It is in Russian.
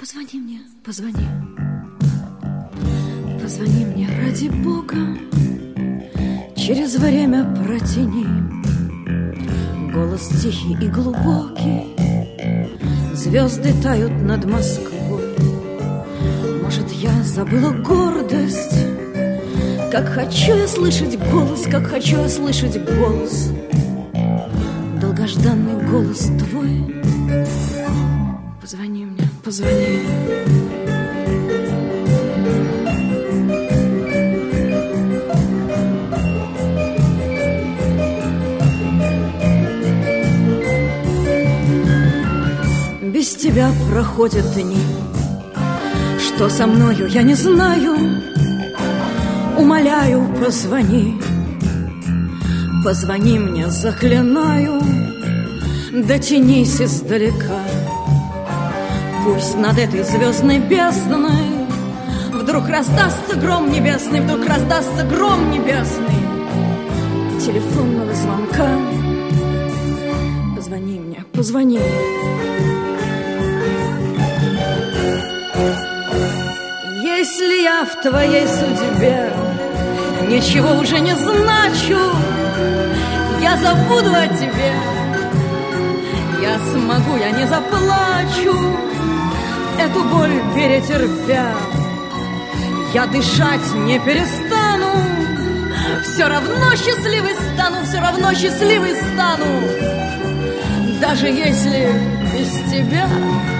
Позвони мне, позвони. Позвони мне, ради Бога. Через время протяни. Голос тихий и глубокий. Звезды тают над Москвой. Может, я забыла гордость? Как хочу я слышать голос, как хочу я слышать голос. Долгожданный голос твой. Позвони мне, позвони. Без тебя проходят дни. Что со мною, я не знаю. Умоляю, позвони. Позвони мне, заклинаю. Дотянись издалека. Пусть над этой звездной бездной вдруг раздастся гром небесный, вдруг раздастся гром небесный телефонного звонка. Позвони мне, позвони. Если я в твоей судьбе ничего уже не значу, я забуду о тебе. Я смогу, я не заплачу, эту боль перетерпя. Я дышать не перестану. Все равно счастливой стану, все равно счастливой стану. Даже если без тебя.